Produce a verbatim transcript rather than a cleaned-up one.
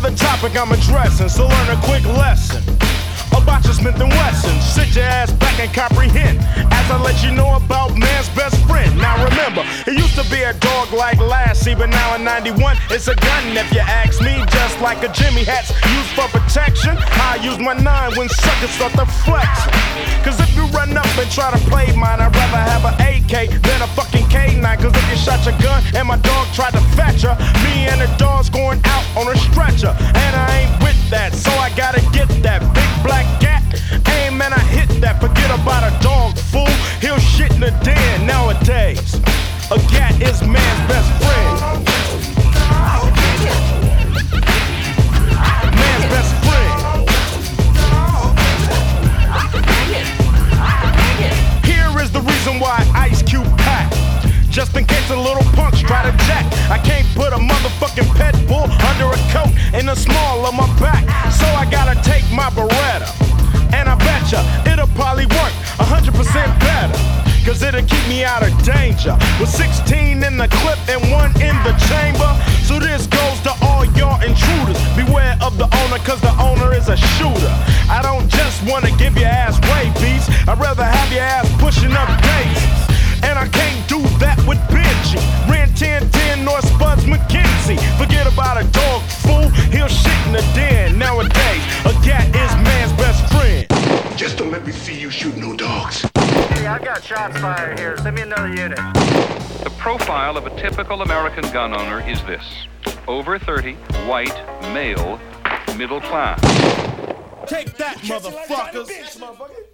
the topic I'm addressing, so learn a quick lesson about your Smith and Wesson. Sit your ass back and comprehend as I let you know about man's best friend. Now remember, it used to be a dog like Lassie, but now in ninety-one it's a gun if you ask me. Just like a Jimmy hat's used for protection, I use my nine when suckers start to flex. Cause if you run up and try to play mine, I'd rather have an A K than a fucking K nine. Cause if you shot your gun and my dog tried to fetch her, me and the dog's going out on a stretcher. And I ain't with that, so I gotta get that big black cat. Aim and I hit that. Forget about a dog, fool. He'll shit in the den nowadays. A cat is man's best friend. Man's best friend. Here is the reason why Ice Cube packed. Just in case a little punks try to jack. I can't put a motherfucking pet bull under a coat in the small of my back. So I gotta take my Beretta. And I betcha it'll probably work a hundred percent better. Cause it'll keep me out of danger. With sixteen in the clip and one in the chamber. So this goes to all y'all intruders. Beware of the owner, cause the owner is a shooter. I don't just wanna give your ass rabies. I'd rather have your ass pushing up daisies. And I can't do that with Benji. Ran ten ten North Spuds McKenzie. Forget about a dog, fool. He'll shit in the den. Nowadays, a cat is man's best friend. Just don't let me see you shoot no dogs. Hey, I got shots fired here. Send me another unit. The profile of a typical American gun owner is this: over thirty, white, male, middle class. Take that, motherfuckers.